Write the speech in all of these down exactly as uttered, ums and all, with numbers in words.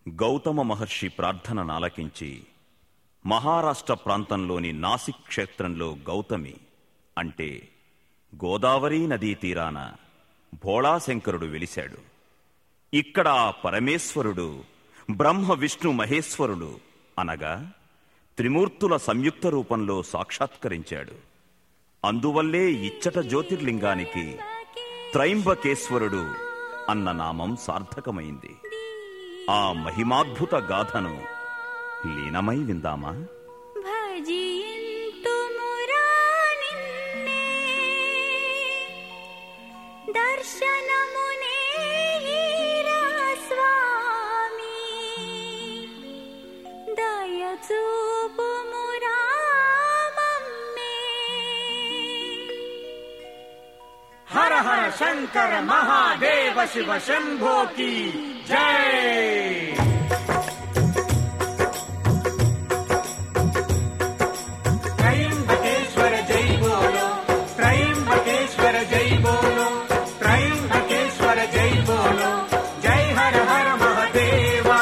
గౌతమ మహర్షి ప్రార్థన నాలకించి మహారాష్ట్ర ప్రాంతంలోని నాసిక్ క్షేత్రంలో గౌతమి అంటే గోదావరీ నదీ తీరాన భోళాశంకరుడు వెలిశాడు. ఇక్కడ ఆ పరమేశ్వరుడు బ్రహ్మ విష్ణు మహేశ్వరుడు అనగా త్రిమూర్తుల సంయుక్త రూపంలో సాక్షాత్కరించాడు. అందువల్లే ఇచ్చట జ్యోతిర్లింగానికి త్రయంబకేశ్వరుడు అన్న నామం సార్థకమైంది. ఆ మహిమాద్భుత గాథను లీనమై విందామా? దర్శనమునే స్వామి దయచూపుము రామమ్మే. హర హర శంకర మహాదేవ శివ శంభో की जय. त्रयंबकेश्वर जय बोलो, त्रयंबकेश्वर जय बोलो, त्रयंबकेश्वर जय बोलो, जय हर हर महादेवा.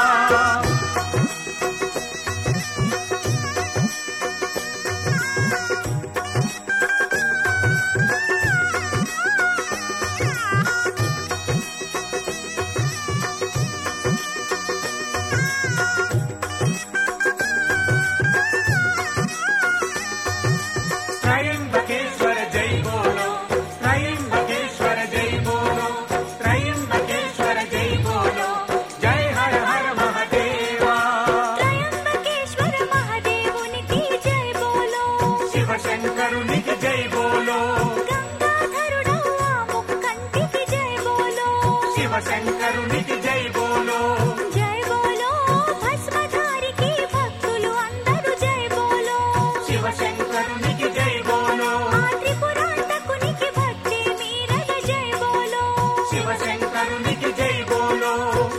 त्रयंबकेश्वर जय बोलो, त्रयंबकेश्वर जय बोलो, त्रयंबकेश्वर जय बोलो, जय हर हर महादेवा. త్రయంబకేశ్వర మహాదేవునికి జై బోలో, शिव शंकरुనికి जय बोलो, గంగాధరుడా ముక్కంటికి జై బోలో, शिव शंकरुనికి जय बोलो, జై బోలో భస్మధారికి భక్తులు అందరూ జై బోలో, शिव शंकरुనికి जय बोलो, ఆ త్రిపురాంతకునికి భక్తి మీరగ జై బోలో, शिव शंकरुనికి जय बोलो.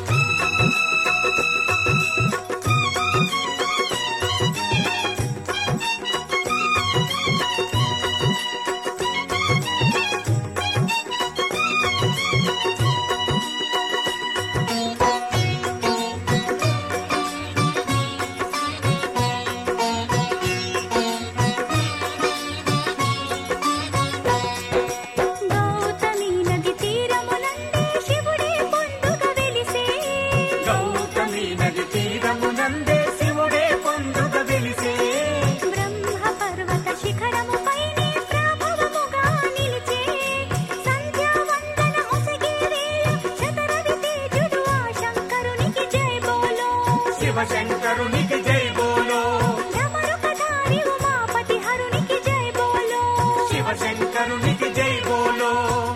గౌతమి నది తీరమునందే శివుడే పొందుగా వెలిసే, గౌతమి నది తీరమునందే శివుడే పొందుగా వెలిసే, బ్రహ్మ పర్వత శిఖరముపైనే ప్రాభవముగా నిలిచే, సంధ్యావందన ఒసగే వేళ శతరవి తేజుడు ఆ శంకరునికి జై బోలో, शिव शंकरुనికి जय बोलो, డమరుకధారి ఉమాపతి హరునికి జై బోలో, शिव शंकरुనికి जय बोलो.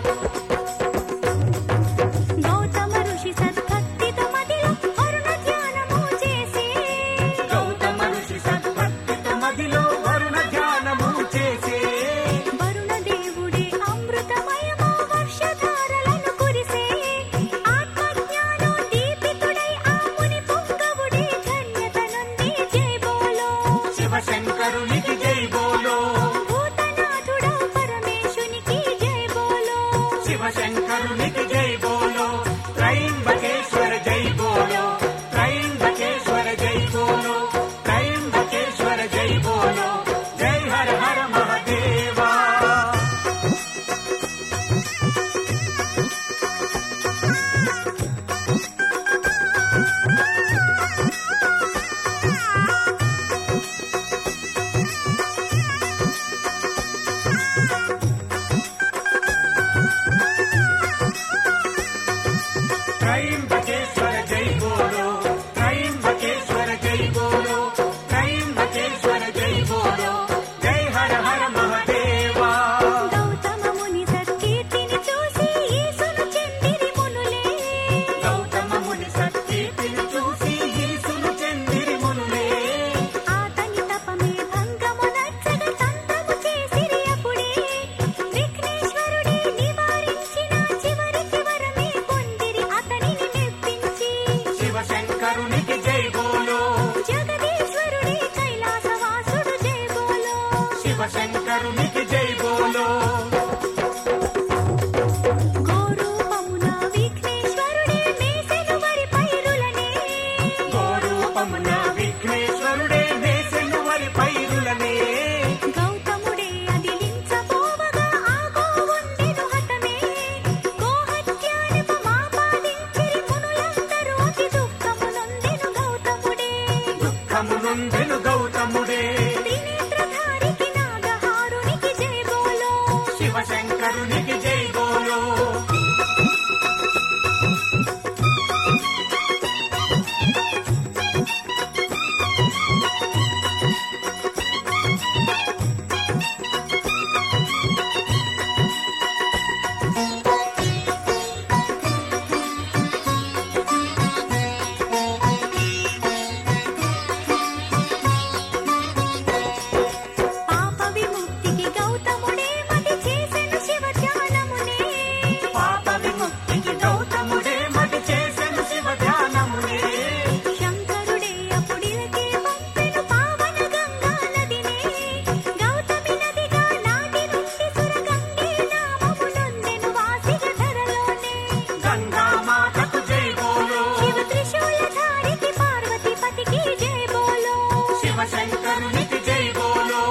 గౌతమ ఋషి సద్భక్తితో మదిలో అరుణ ధ్యానము చేసే, గౌతమ ఋషి సద్భక్తితో మదిలో వరుణ ధ్యానము చేసే, వరుణ దేవుడే అమృతమయమో వర్షధారలను కురిసే, ఆత్మజ్ఞానో దీపితుడై ఆ ముని పుంగవుడే ధన్యత నొంది పొందెను గౌతముడే త్రినేత్రధారికి నాగహారునికి జై బోలో శివశంకరునికి జై బోలో పాప విముక్తికి గౌతముడే మది చేసెను శివ ధ్యానమునే పాప విముక్తికి గౌతముడే మది చేసెను శివ ధ్యానమునే శంకరుడే అప్పుడిలకే పంపెను పావన గంగా నదినే గౌతమి నదిగా నాటి నుండి సురగంగే నామమునొందెను వాసిగ ధరలోనే గంగా మాతకు జై బోలో శివ త్రిశూలధారికి పార్వతీపతికి జై బోలో శివశంకరునికి జై బోలో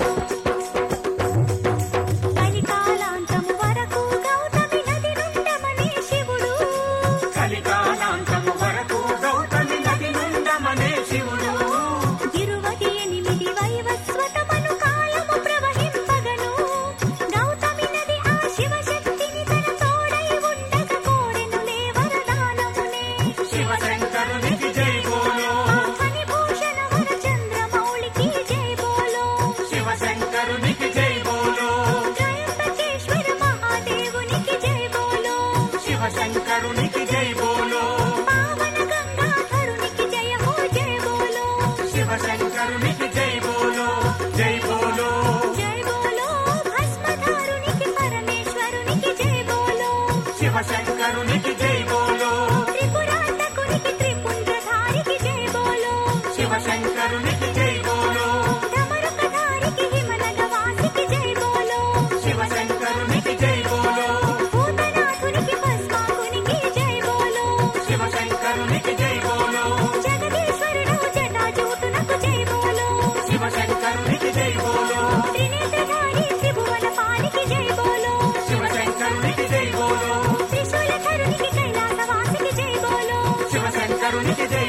కలికాలాంతము వరకు గౌతమి నది నుండమనే శివుడు కలికాలాంతము వరకు గౌతమి నది నుండమనే శివుడు ఇరువది ఎనిమిది వైవస్వతమను కాలము ప్రవహింపగను గౌతమి నది ఆ శివశక్తిని తన తోడై ఉండగ కోరెనులే వరదానమునే శివశంకరునికి జై బోలో ఫణిభూషణ వర చంద్రమౌళికి జై బోలో శివశంకరునికి జై బోలో త్రయంబకేశ్వర మహాదేవునికి జై బోలో శివశంకరునికి జై బోలో పావన గంగాధరునికి జయ హో జై బోలో శివశంకరునికి జై బోలో జై బోలో జై బోలో భస్మధారునికి పరమేశ్వరునికి జై బోలో శివశంకరునికి జై బోలో త్రిపురాంతకునికి త్రిపుండ్రధారికి జై బోలో శివశంకరునికి జై బోలో ధమరుకధారికి హిమనగవాసికి జై బోలో శివశంకరునికి జై బోలో భూతనాథునికి భస్మాకునికి జై బోలో శివశంకరునికి జై బోలో జగదీశ్వరుడు జటాజూటునకు జై బోలో శివశంకరునికి జై బోలో త్రినేత్రధారి త్రిభువన పాలికి జై బోలో శివశంకరునికి జై బోలో త్రిశూలధరునికి కైలాసవాసికి జై బోలో శివశంకరునికి జై